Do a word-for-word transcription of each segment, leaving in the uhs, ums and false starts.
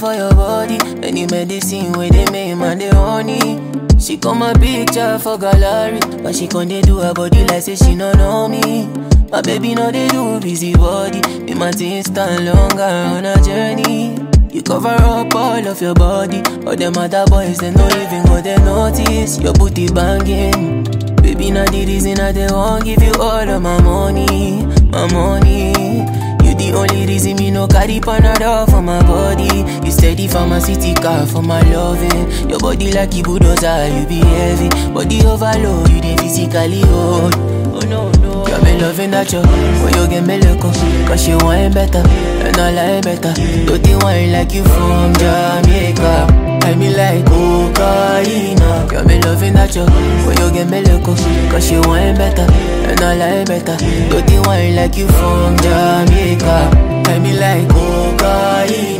for your body. Any medicine where they make man they honey. She come a picture for gallery, but she can't do her body like say she no know me. My baby know they do busy body. Be my things stand longer on a journey. You cover up all of your body. All them other boys, they don't even go they notice. Your booty banging. Baby, not the reason I they won't give you all of my money. My money. You the only reason me no carry Panadol for my body. You steady for my city car for my loving. Your body like a bulldozer, you be heavy. Body overload, you dey physically hold. Oh no, no. Got me loving that you, when you get me loco. Cause you want better, and I like better. Don't you want like you from Jamaica. I me like cocaine. Got me loving that you, when you get me loco. Cause you want better, and I like better. Don't you want like you from Jamaica. I me like cocaine.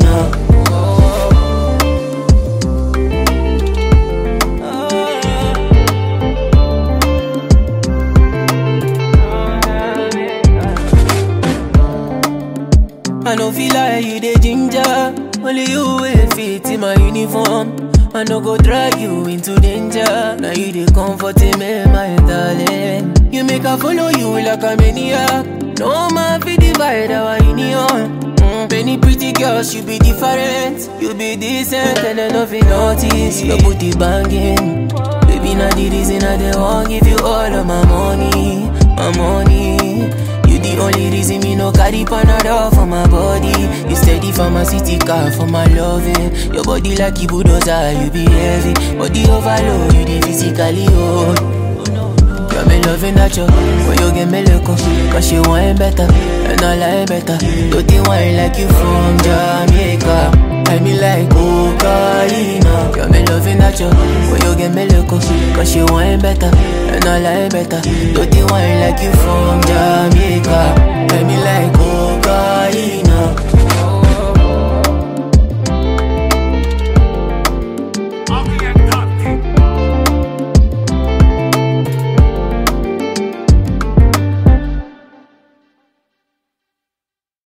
I no feel like you the ginger. Only you will fit in my uniform. I no go drag you into danger. Now you the comforting me, my darling. You make her follow you like a maniac. No man fi divide our union. Mm, many pretty girls, you be different. You be decent and I nothing notice. Your booty banging. Baby, not the reason I they won't give you all of my money. My money. You the only reason me no carry Panadol for my body. You steady for my city car for my loving. Your body like a bulldozer, you be heavy. Body overload, you dey physically hold. Got me loving that you, when you get me loco. Cause you want better, and I like better. Don't you want like you from Jamaica. I me like cocaine. Got me loving that you, when you get me loco. Cause you want better, and I like better. Don't you want like you from Jamaica. I me like